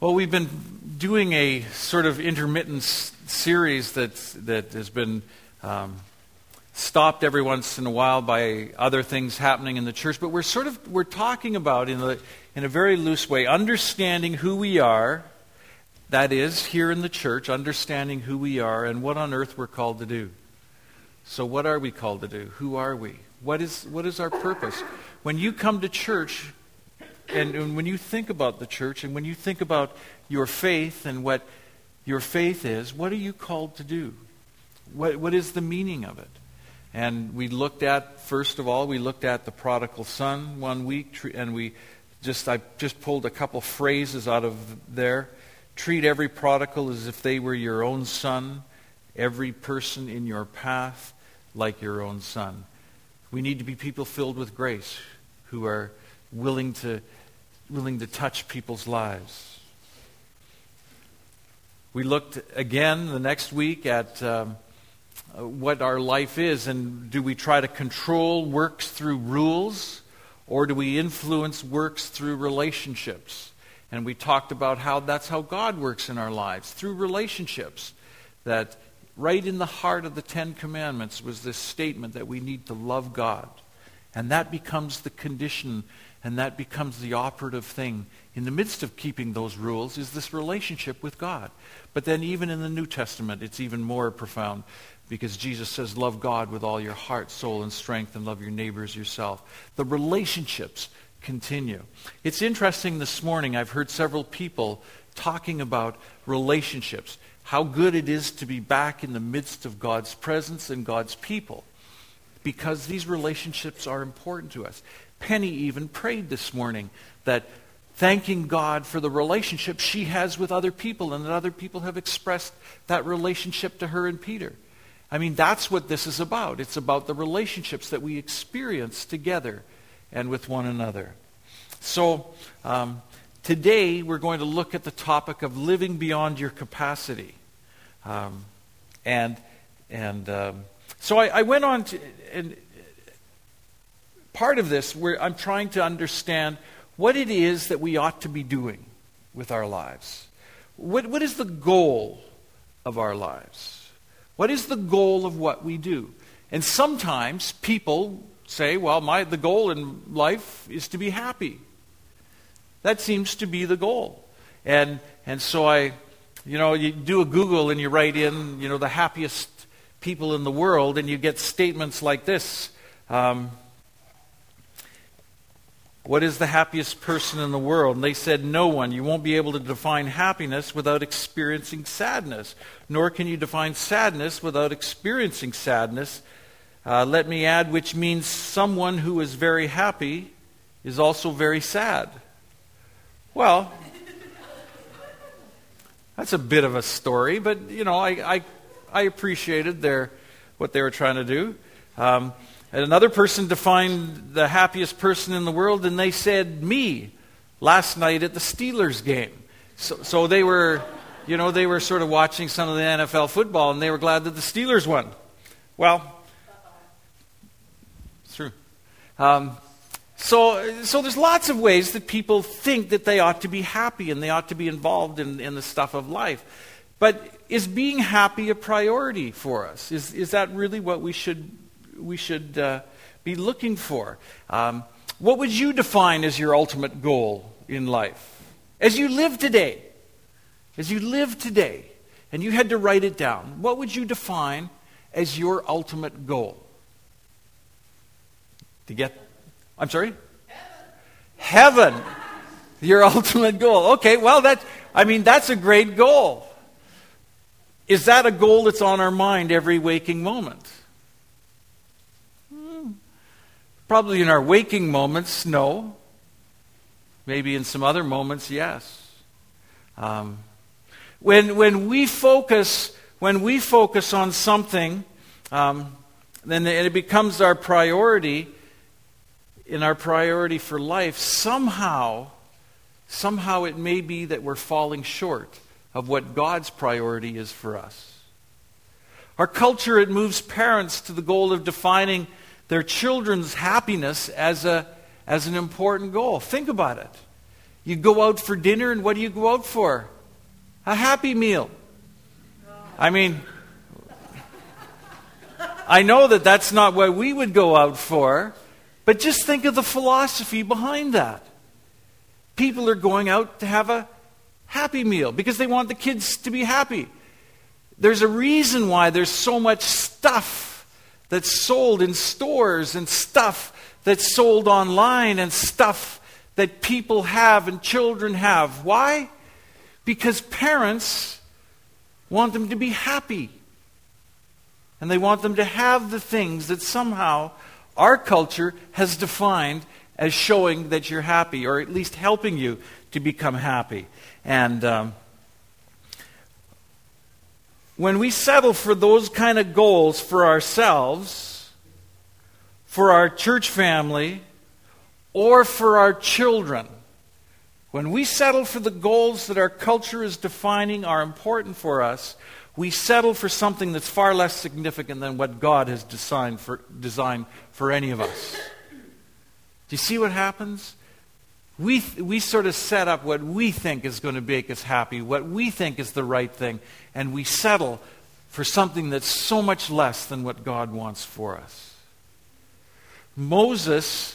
Well, we've been doing a sort of intermittent series that has been stopped every once in a while by other things happening in the church, but we're talking about in a very loose way, understanding who we are, that is, here in the church, understanding who we are and what on earth we're called to do. So what are we called to do? Who are we? What is our purpose? When you come to church, and when you think about the church, and when you think about your faith and what your faith is, what are you called to do? What is the meaning of it? And first of all, we looked at the prodigal son one week, and I just pulled a couple phrases out of there. Treat every prodigal as if they were your own son, every person in your path like your own son. We need to be people filled with grace who are willing to touch people's lives. We looked again the next week at what our life is, and do we try to control works through rules, or do we influence works through relationships? And we talked about how that's how God works in our lives, through relationships. That right in the heart of the Ten Commandments was this statement that we need to love God. And that becomes the condition, and that becomes the operative thing. In the midst of keeping those rules is this relationship with God. But then even in the New Testament, it's even more profound, because Jesus says, love God with all your heart, soul, and strength, and love your neighbor as yourself. The relationships continue. It's interesting this morning, I've heard several people talking about relationships, how good it is to be back in the midst of God's presence and God's people, because these relationships are important to us. Penny even prayed this morning that thanking God for the relationship she has with other people, and that other people have expressed that relationship to her and Peter. I mean, that's what this is about. It's about the relationships that we experience together and with one another. So, today we're going to look at the topic of living beyond your capacity. So I went on to, and part of this, where I'm trying to understand what it is that we ought to be doing with our lives. What is the goal of our lives? What is the goal of what we do? And sometimes people say, well, the goal in life is to be happy. That seems to be the goal. And so you do a Google and you write in, the happiest people in the world, and you get statements like this. What is the happiest person in the world? And they said, no one. You won't be able to define happiness without experiencing sadness. Nor can you define sadness without experiencing sadness. Let me add, which means someone who is very happy is also very sad. Well, that's a bit of a story, but, I appreciated what they were trying to do. And another person defined the happiest person in the world, and they said, me, last night at the Steelers game. So they were, they were sort of watching some of the NFL football, and they were glad that the Steelers won. Well, it's true. So there's lots of ways that people think that they ought to be happy and they ought to be involved in the stuff of life. But is being happy a priority for us? Is that really what we should be looking for? What would you define as your ultimate goal in life? As you live today, and you had to write it down, what would you define as your ultimate goal? I'm sorry? Heaven. Your ultimate goal. Okay, well, that's a great goal. Is that a goal that's on our mind every waking moment? Probably in our waking moments, no. Maybe in some other moments, yes. When we focus on something, then it becomes our priority. In our priority for life, somehow it may be that we're falling short of what God's priority is for us. Our culture, it moves parents to the goal of defining their children's happiness as an important goal. Think about it. You go out for dinner, and what do you go out for? A Happy Meal. I mean, I know that that's not what we would go out for, but just think of the philosophy behind that. People are going out to have a Happy Meal because they want the kids to be happy. There's a reason why there's so much stuff that's sold in stores and stuff that's sold online and stuff that people have and children have. Why? Because parents want them to be happy. And they want them to have the things that somehow our culture has defined as showing that you're happy, or at least helping you to become happy. And when we settle for those kind of goals for ourselves, for our church family, or for our children, when we settle for the goals that our culture is defining are important for us, we settle for something that's far less significant than what God has designed for any of us. Do you see what happens? We sort of set up what we think is going to make us happy, what we think is the right thing, and we settle for something that's so much less than what God wants for us. Moses,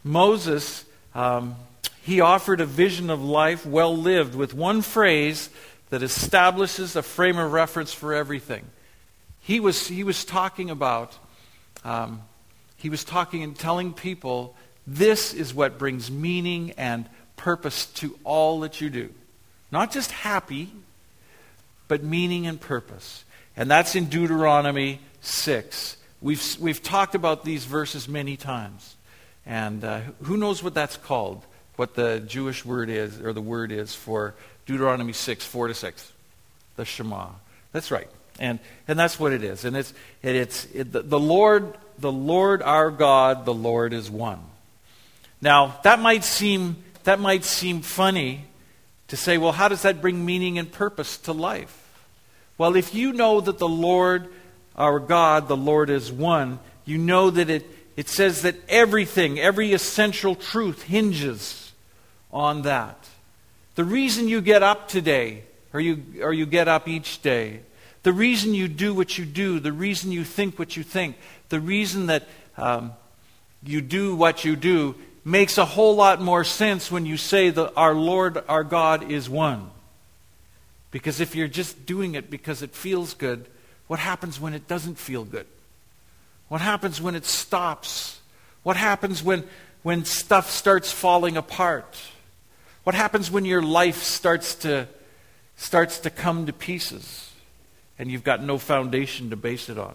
he offered a vision of life well lived with one phrase that establishes a frame of reference for everything. He was talking about, he was talking and telling people, this is what brings meaning and purpose to all that you do. Not just happy, but meaning and purpose. And that's in Deuteronomy 6. We've talked about these verses many times. And who knows what that's called? What the Jewish word is, or the word is for Deuteronomy 6, 4-6. The Shema. That's right. And that's what it is. And the Lord our God, the Lord is one. Now, that might seem funny to say, well, how does that bring meaning and purpose to life? Well, if you know that the Lord our God, the Lord is one, you know that it says that everything, every essential truth hinges on that. The reason you get up today, or you get up each day, the reason you do what you do, the reason you think what you think, the reason that you do what you do makes a whole lot more sense when you say that our Lord, our God is one. Because if you're just doing it because it feels good, what happens when it doesn't feel good? What happens when it stops? What happens when stuff starts falling apart? What happens when your life starts to come to pieces and you've got no foundation to base it on?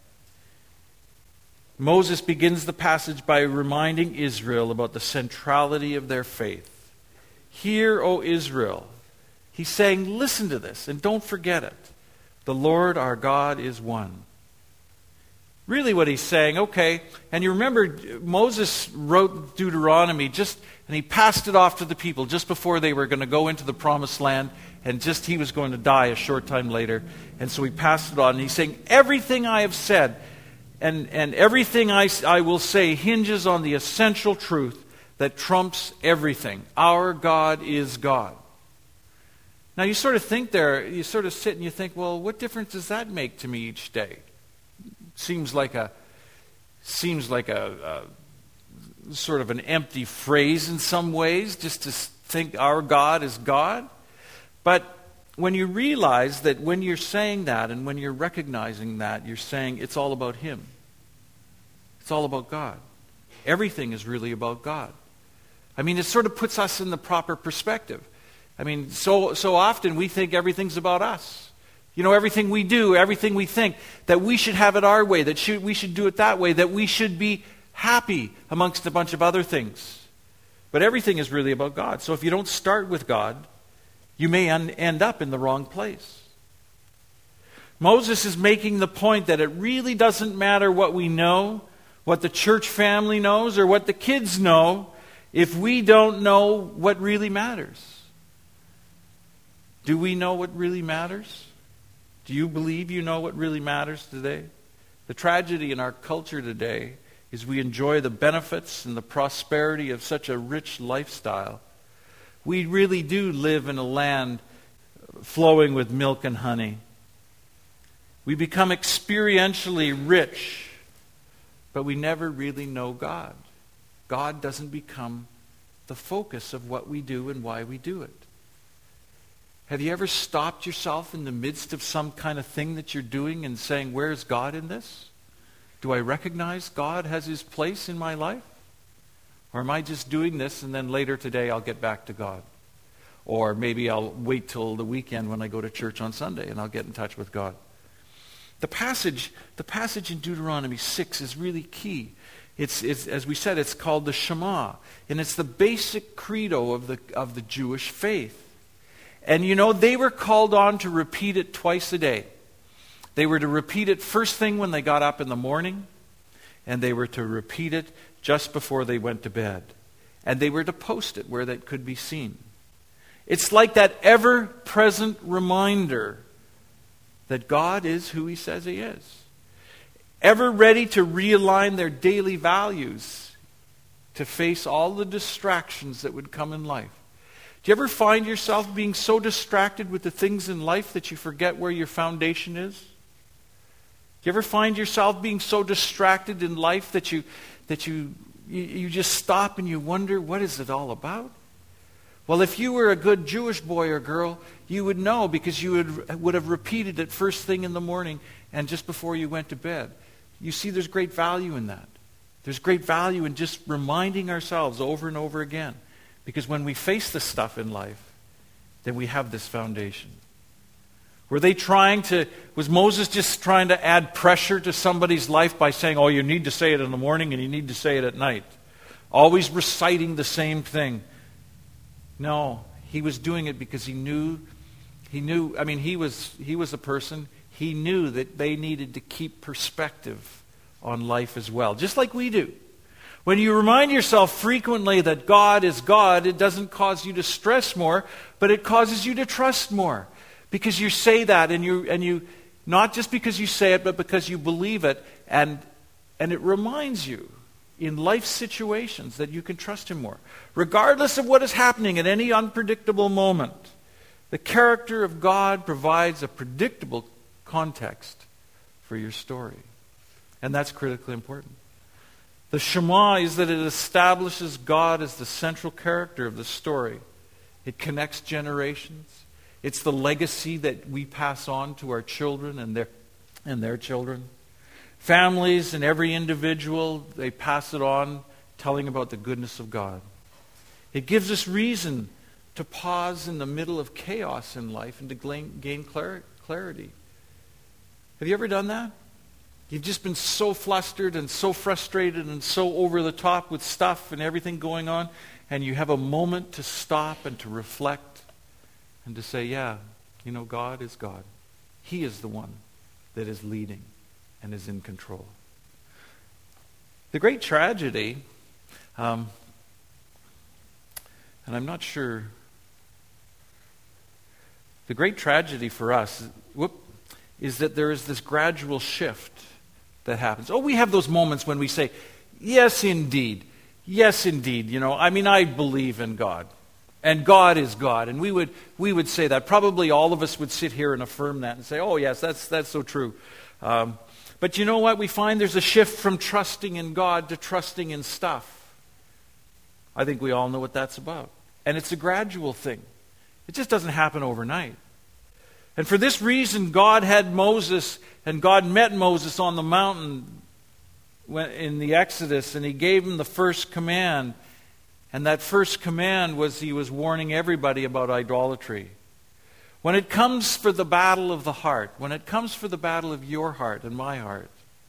Moses begins the passage by reminding Israel about the centrality of their faith. Hear, O Israel. He's saying, listen to this and don't forget it. The Lord our God is one. Really what he's saying, okay, and you remember Moses wrote Deuteronomy and he passed it off to the people just before they were going to go into the promised land, and just he was going to die a short time later. And so he passed it on, and he's saying, everything I have said and everything I will say hinges on the essential truth that trumps everything. Our God is God. Now you sort of think there, you sort of sit and you think, well, what difference does that make to me each day? Seems like a sort of an empty phrase in some ways, just to think our God is God. But when you realize that when you're saying that and when you're recognizing that, you're saying it's all about Him. It's all about God. Everything is really about God. I mean, it sort of puts us in the proper perspective. I mean, so often we think everything's about us. You know, everything we do, everything we think, that we should have it our way, that we should do it that way, that we should be happy amongst a bunch of other things. But everything is really about God. So if you don't start with God, you may end up in the wrong place. Moses is making the point that it really doesn't matter what we know, what the church family knows, or what the kids know, if we don't know what really matters. Do we know what really matters? Do you believe you know what really matters today? The tragedy in our culture today is we enjoy the benefits and the prosperity of such a rich lifestyle, we really do live in a land flowing with milk and honey. We become experientially rich, but we never really know God. God doesn't become the focus of what we do and why we do it. Have you ever stopped yourself in the midst of some kind of thing that you're doing and saying, where's God in this? Do I recognize God has his place in my life? Or am I just doing this and then later today I'll get back to God? Or maybe I'll wait till the weekend when I go to church on Sunday and I'll get in touch with God. The passage in Deuteronomy 6 is really key. It's as we said, it's called the Shema, and it's the basic credo of the Jewish faith. And you know, they were called on to repeat it twice a day. They were to repeat it first thing when they got up in the morning, and they were to repeat it just before they went to bed. And they were to post it where that could be seen. It's like that ever-present reminder that God is who he says he is. Ever ready to realign their daily values to face all the distractions that would come in life. Do you ever find yourself being so distracted with the things in life that you forget where your foundation is? Do you ever find yourself being so distracted in life that you just stop and you wonder, what is it all about? Well, if you were a good Jewish boy or girl, you would know, because you would have repeated it first thing in the morning and just before you went to bed. You see, there's great value in that. There's great value in just reminding ourselves over and over again. Because when we face this stuff in life, then we have this foundation. Was Moses just trying to add pressure to somebody's life by saying, oh, you need to say it in the morning and you need to say it at night? Always reciting the same thing. No, he was doing it because he was a person, he knew that they needed to keep perspective on life as well, just like we do. When you remind yourself frequently that God is God, it doesn't cause you to stress more, but it causes you to trust more. Because you say that, and you not just because you say it, but because you believe it, and it reminds you in life situations that you can trust him more. Regardless of what is happening at any unpredictable moment, the character of God provides a predictable context for your story. And that's critically important. The Shema is that it establishes God as the central character of the story. It connects generations. It's the legacy that we pass on to our children and their children. Families and every individual, they pass it on, telling about the goodness of God. It gives us reason to pause in the middle of chaos in life and to gain clarity. Have you ever done that? You've just been so flustered and so frustrated and so over the top with stuff and everything going on, and you have a moment to stop and to reflect and to say, yeah, you know, God is God. He is the one that is leading and is in control. The great tragedy, and I'm not sure, the great tragedy for us, is that there is this gradual shift that happens. Oh, we have those moments when we say, yes, indeed. Yes, indeed. You know, I mean, I believe in God. And God is God. And we would say that. Probably all of us would sit here and affirm that and say, oh, yes, that's so true. But you know what? We find there's a shift from trusting in God to trusting in stuff. I think we all know what that's about. And it's a gradual thing. It just doesn't happen overnight. And for this reason, God had Moses, and God met Moses on the mountain in the Exodus, and he gave him the first command. And that first command was he was warning everybody about idolatry. When it comes for the battle of the heart, when it comes for the battle of your heart and my heart,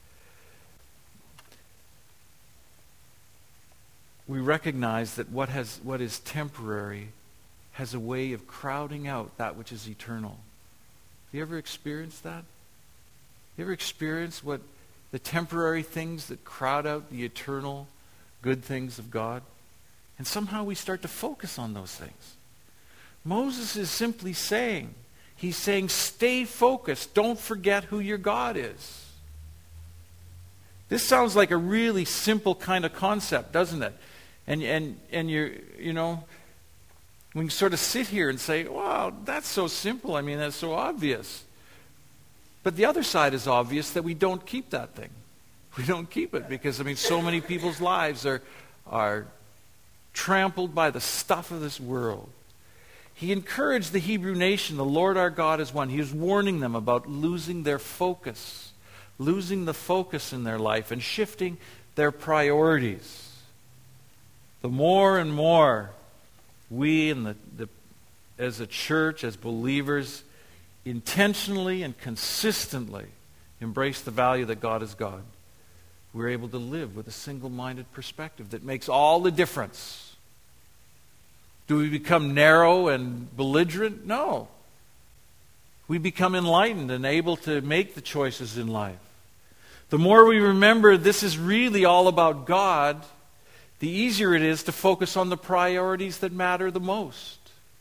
we recognize that what is temporary has a way of crowding out that which is eternal. Have you ever experienced that? You ever experienced what the temporary things that crowd out the eternal good things of God? And somehow we start to focus on those things. Moses is simply saying, he's saying, stay focused. Don't forget who your God is. This sounds like a really simple kind of concept, doesn't it? And you know, We can sort of sit here and say, wow, that's so simple. I mean, that's so obvious. But the other side is obvious, that we don't keep that thing. We don't keep it because, so many people's lives are trampled by the stuff of this world. He encouraged the Hebrew nation, the Lord our God is one. He was warning them about losing their focus, losing the focus in their life and shifting their priorities. The more and more we as a church, as believers, intentionally and consistently embrace the value that God is God, we're able to live with a single-minded perspective that makes all the difference. Do we become narrow and belligerent? No. We become enlightened and able to make the choices in life. The more we remember this is really all about God, the easier it is to focus on the priorities that matter the most.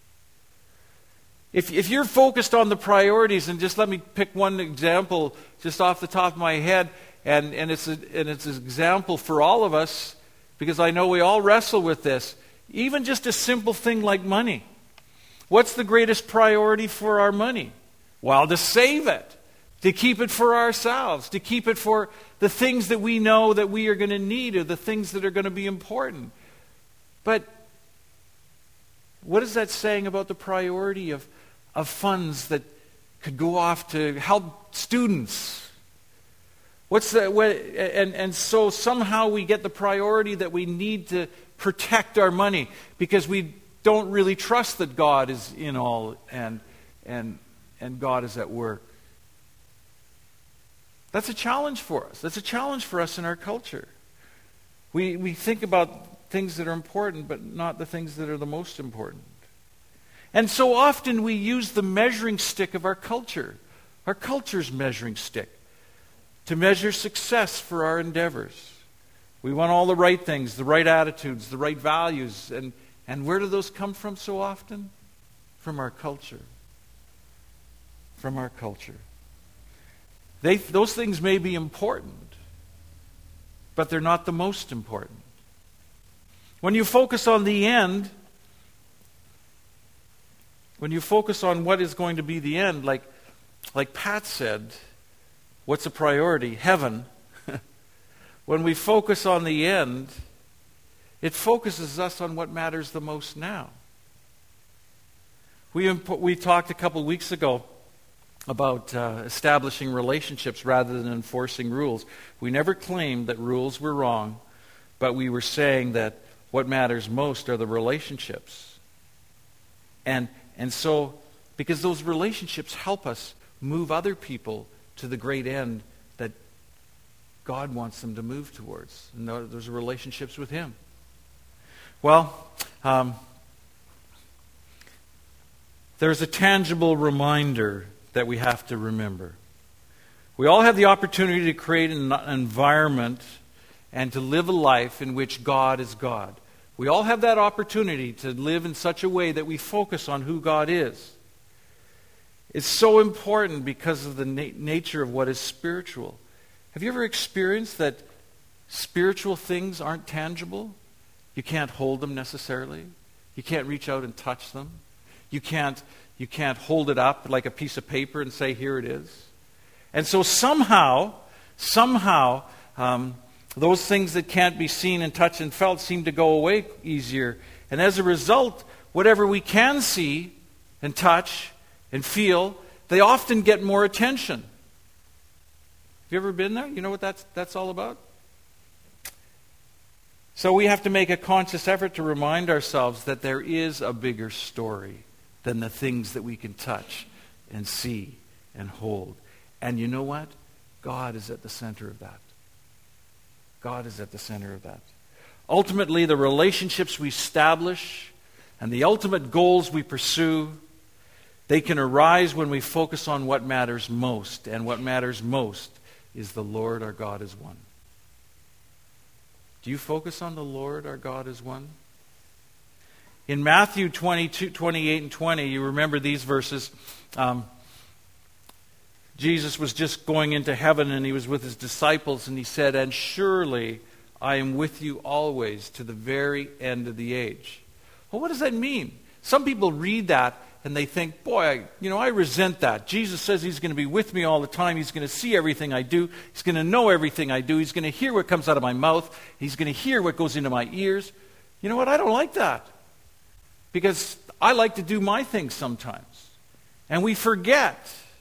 If you're focused on the priorities, and just let me pick one example just off the top of my head, and it's an example for all of us, because I know we all wrestle with this. Even just a simple thing like money. What's the greatest priority for our money? Well, to save it, to keep it for ourselves, to keep it for the things that we know that we are going to need, or the things that are going to be important. But what is that saying about the priority of funds that could go off to help students? And so somehow we get the priority that we need to protect our money because we don't really trust that God is in all and God is at work. That's a challenge for us. That's a challenge for us in our culture. We think about things that are important, but not the things that are the most important. And so often we use the measuring stick of our culture's measuring stick, to measure success for our endeavors. We want all the right things, the right attitudes, the right values. And where do those come from so often? From our culture. From our culture. Those things may be important, but they're not the most important. When you focus on the end, when you focus on what is going to be the end, like Pat said, what's a priority? Heaven. When we focus on the end, it focuses us on what matters the most now. We talked a couple weeks ago about establishing relationships rather than enforcing rules. We never claimed that rules were wrong, but we were saying that what matters most are the relationships. And so, because those relationships help us move other people to the great end that God wants them to move towards. And those are relationships with Him. Well, there's a tangible reminder that we have to remember. We all have the opportunity to create an environment and to live a life in which God is God. We all have that opportunity to live in such a way that we focus on who God is. It's so important because of the nature of what is spiritual. Have you ever experienced that spiritual things aren't tangible? You can't hold them necessarily. You can't reach out and touch them. You can't hold it up like a piece of paper and say, here it is. And so somehow, those things that can't be seen and touched and felt seem to go away easier. And as a result, whatever we can see and touch and feel, they often get more attention. Have you ever been there? You know what that's all about? So we have to make a conscious effort to remind ourselves that there is a bigger story than the things that we can touch and see and hold. And you know what? God is at the center of that. God is at the center of that. Ultimately, the relationships we establish and the ultimate goals we pursue, they can arise when we focus on what matters most. And what matters most is the Lord our God is one. Do you focus on the Lord our God is one? In Matthew 22, 28 and 20, you remember these verses. Jesus was just going into heaven and He was with His disciples and He said, "And surely I am with you always to the very end of the age." Well, what does that mean? Some people read that and they think, boy, I resent that. Jesus says he's going to be with me all the time. He's going to see everything I do. He's going to know everything I do. He's going to hear what comes out of my mouth. He's going to hear what goes into my ears. You know what? I don't like that. Because I like to do my things sometimes. And we forget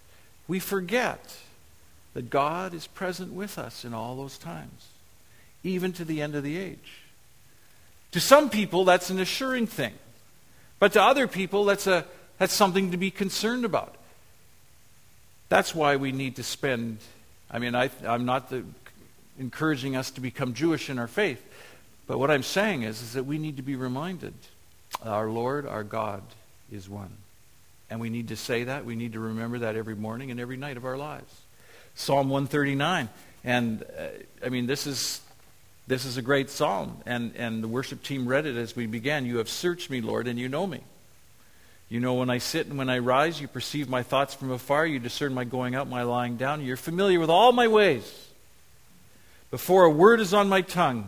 that God is present with us in all those times, even to the end of the age. To some people, that's an assuring thing. But to other people, that's something to be concerned about. That's why we need to spend, I'm not encouraging us to become Jewish in our faith, but what I'm saying is that we need to be reminded our Lord, our God, is one. And we need to say that. We need to remember that every morning and every night of our lives. Psalm 139. And, this is a great psalm. And the worship team read it as we began. You have searched me, Lord, and you know me. You know when I sit and when I rise. You perceive my thoughts from afar. You discern my going out, my lying down. You're familiar with all my ways. Before a word is on my tongue,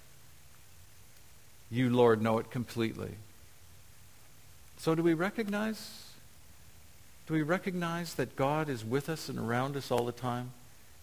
you, Lord, know it completely. So do we recognize that God is with us and around us all the time?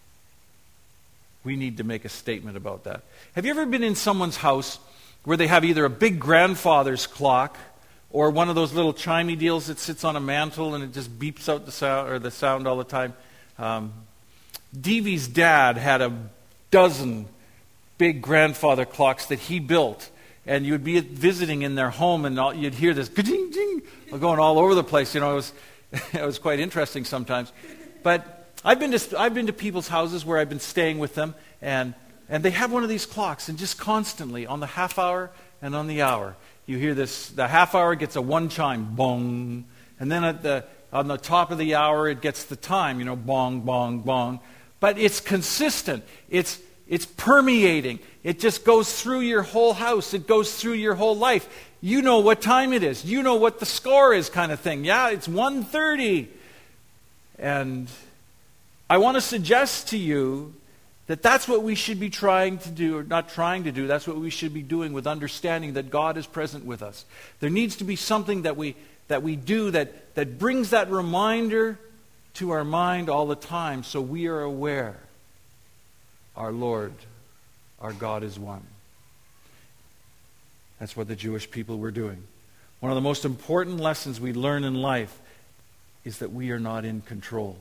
We need to make a statement about that. Have you ever been in someone's house where they have either a big grandfather's clock or one of those little chimey deals that sits on a mantle and it just beeps out the sound all the time? Deevee's dad had a dozen big grandfather clocks that he built. And you'd be visiting in their home and you'd hear this ding ding going all over the place. It was quite interesting sometimes. But I've been to people's houses where I've been staying with them, and they have one of these clocks, and just constantly on the half hour and on the hour, you hear this. The half hour gets a one chime, bong, and then on the top of the hour it gets the time, bong, bong, bong. But it's consistent. It's permeating. It just goes through your whole house. It goes through your whole life. You know what time it is. You know what the score is, kind of thing. Yeah, it's 1:30. And I want to suggest to you that that's what we should be trying to do, or not trying to do. That's what we should be doing with understanding that God is present with us. There needs to be something that we do that brings that reminder to our mind all the time, so we are aware our Lord, our God is one. That's what the Jewish people were doing. One of the most important lessons we learn in life is that we are not in control.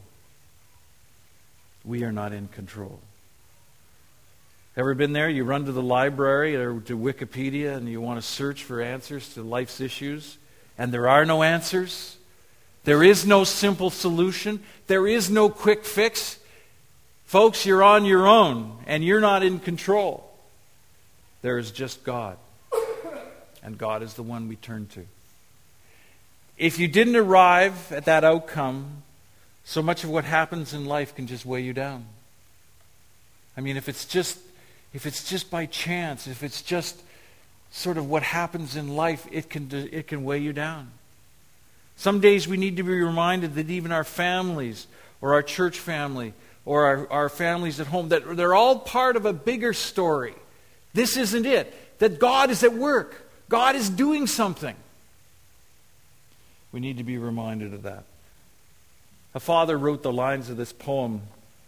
We are not in control. Ever been there? You run to the library or to Wikipedia and you want to search for answers to life's issues, and there are no answers. There is no simple solution. There is no quick fix. Folks, you're on your own, and you're not in control. There is just God, and God is the one we turn to. If you didn't arrive at that outcome, so much of what happens in life can just weigh you down. If it's just by chance, if it's just sort of what happens in life, it can weigh you down. Some days we need to be reminded that even our families, or our church family, or our families at home, that they're all part of a bigger story. This isn't it. That God is at work. God is doing something. We need to be reminded of that. A father wrote the lines of this poem,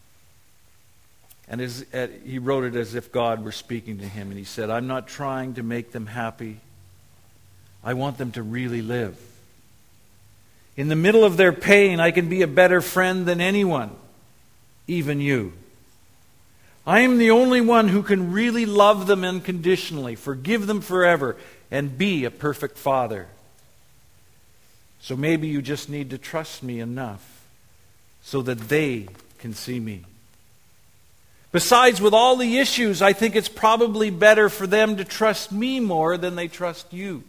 and he wrote it as if God were speaking to him. And he said, I'm not trying to make them happy. I want them to really live. In the middle of their pain, I can be a better friend than anyone. Even you. I am the only one who can really love them unconditionally, forgive them forever, and be a perfect father. So maybe you just need to trust me enough so that they can see me. Besides, with all the issues, I think it's probably better for them to trust me more than they trust you.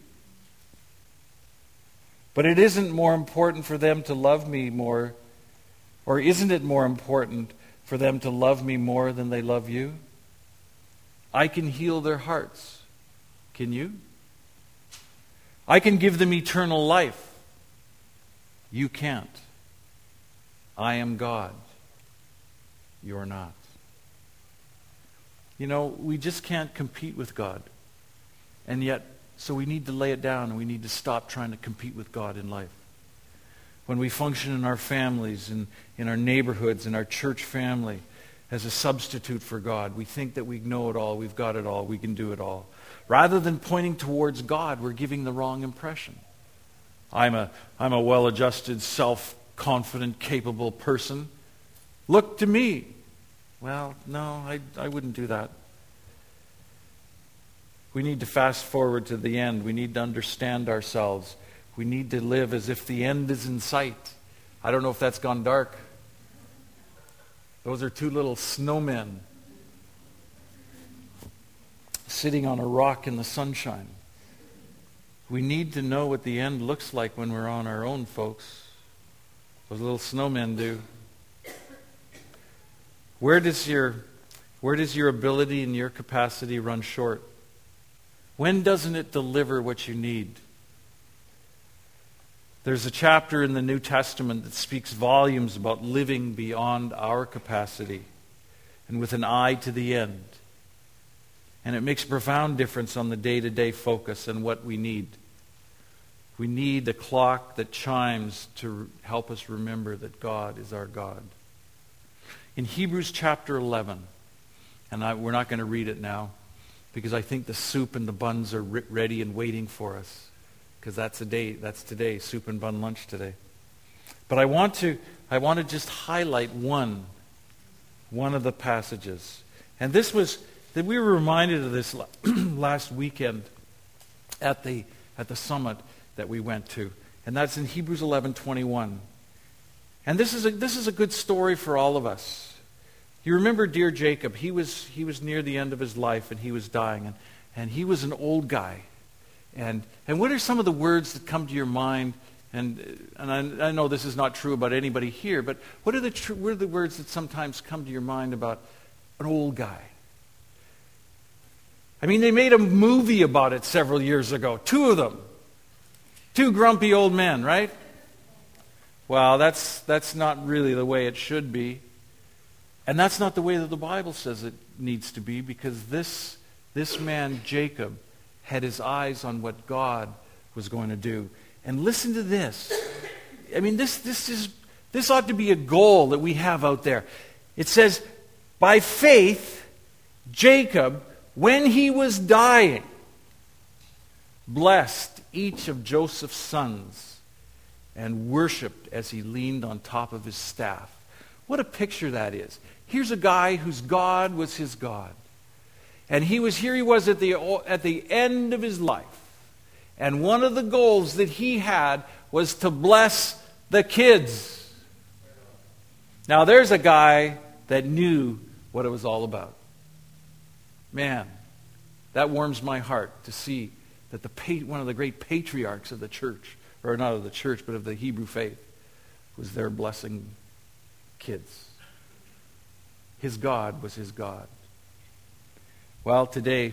But it isn't more important for them to love me more. Or isn't it more important for them to love me more than they love you? I can heal their hearts. Can you? I can give them eternal life. You can't. I am God. You're not. We just can't compete with God. And yet, So we need to lay it down, and we need to stop trying to compete with God in life. When we function in our families, in our neighborhoods, in our church family, as a substitute for God, we think that we know it all, we've got it all, we can do it all. Rather than pointing towards God, we're giving the wrong impression. I'm a well-adjusted, self-confident, capable person. Look to me. Well, no, I wouldn't do that. We need to fast forward to the end. We need to understand ourselves. We need to live as if the end is in sight. I don't know if that's gone dark. Those are two little snowmen sitting on a rock in the sunshine. We need to know what the end looks like when we're on our own, folks. Those little snowmen do. Where does your ability and your capacity run short? When doesn't it deliver what you need? There's a chapter in the New Testament that speaks volumes about living beyond our capacity and with an eye to the end. And it makes a profound difference on the day-to-day focus and what we need. We need a clock that chimes to help us remember that God is our God. In Hebrews chapter 11, and we're not going to read it now, because I think the soup and the buns are ready and waiting for us. Because that's today, soup and bun lunch today. But I want to just highlight one of the passages. And this was, that we were reminded of this last weekend at the summit that we went to. And that's in Hebrews 11:21. And this is a good story for all of us. You remember dear Jacob, he was near the end of his life and he was dying, and he was an old guy. And what are some of the words that come to your mind? And I know this is not true about anybody here, but what are the words that sometimes come to your mind about an old guy? I mean, they made a movie about it several years ago. Two of them. Two grumpy old men, right? Well, that's not really the way it should be. And that's not the way that the Bible says it needs to be, because this man, Jacob, had his eyes on what God was going to do. And listen to this. I mean, this ought to be a goal that we have out there. It says, by faith, Jacob, when he was dying, blessed each of Joseph's sons and worshipped as he leaned on top of his staff. What a picture that is. Here's a guy whose God was his God. And he was at the end of his life. And one of the goals that he had was to bless the kids. Now there's a guy that knew what it was all about. Man, that warms my heart to see that one of the great patriarchs of the church, or not of the church, but of the Hebrew faith, was there blessing kids. His God was his God. Well, today,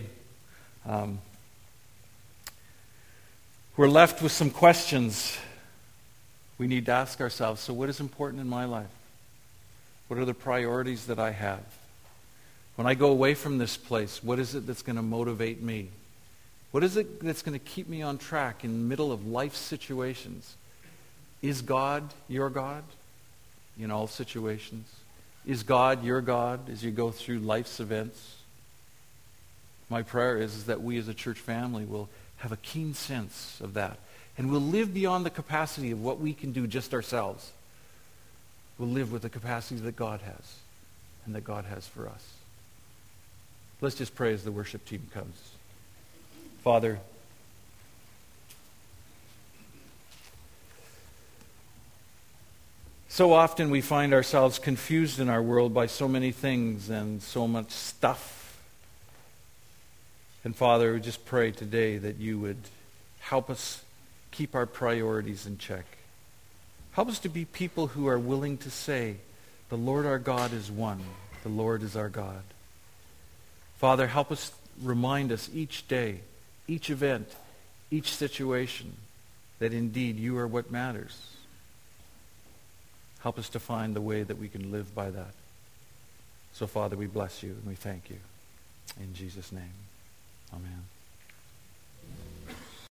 we're left with some questions we need to ask ourselves. So what is important in my life? What are the priorities that I have? When I go away from this place, what is it that's going to motivate me? What is it that's going to keep me on track in the middle of life situations? Is God your God in all situations? Is God your God as you go through life's events? My prayer is that we as a church family will have a keen sense of that. And we'll live beyond the capacity of what we can do just ourselves. We'll live with the capacity that God has and that God has for us. Let's just pray as the worship team comes. Father, so often we find ourselves confused in our world by so many things and so much stuff. And Father, we just pray today that you would help us keep our priorities in check. Help us to be people who are willing to say, the Lord our God is one. The Lord is our God. Father, help us, remind us each day, each event, each situation, that indeed you are what matters. Help us to find the way that we can live by that. So, Father, we bless you and we thank you. In Jesus' name, amen.